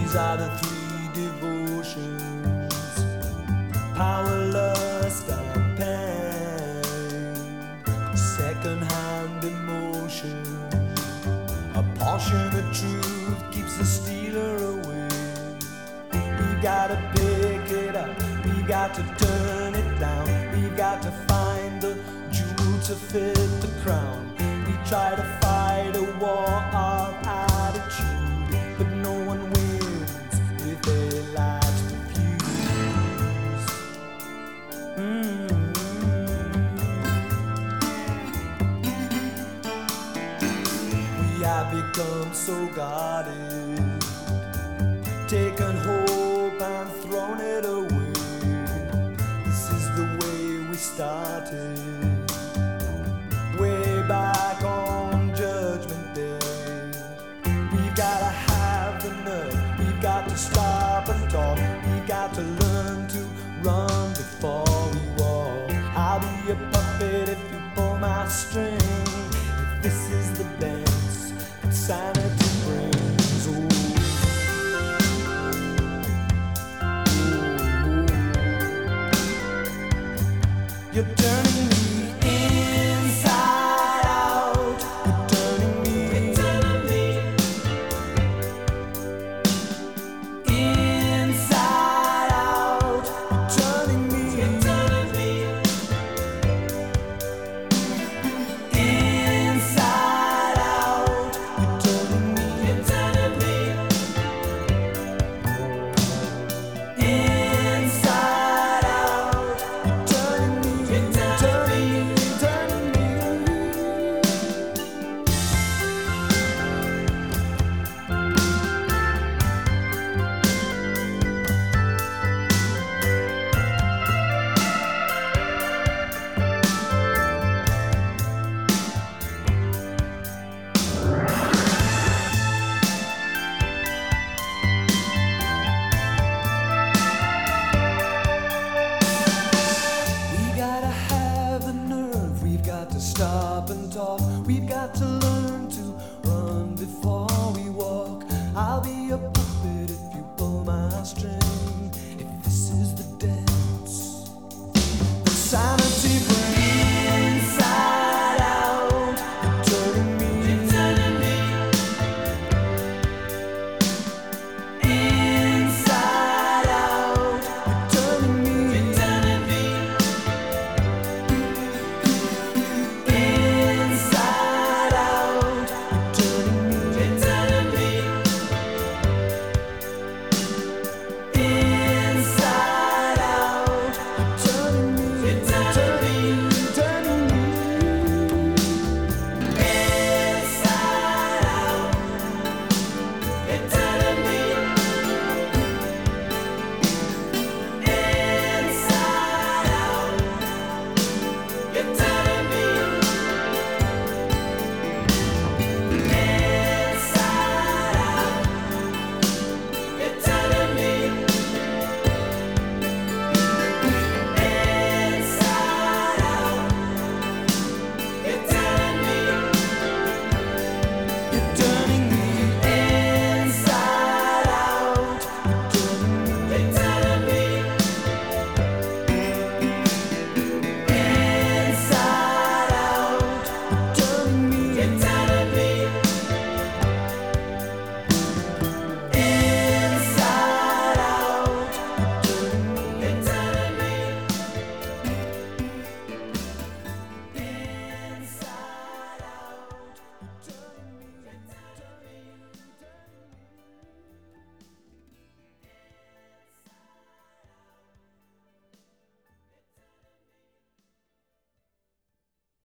These are the three devotions: power, lust, and pain. Second-hand emotion, a portion of truth keeps the stealer away. We gotta pick it up, we got to turn it down. We've got to find the jewel to fit the crown. We try to fight a war of attitude, but no one wins if they light the fuse. We have become so guarded, taken hope and thrown it away. This is the way we started, way back on Judgment Day. We've gotta have the nerve, we've got to stop and talk. We've got to learn to run before we walk. I'll be a puppet if you pull my string, if this is the dance that sanity brings. You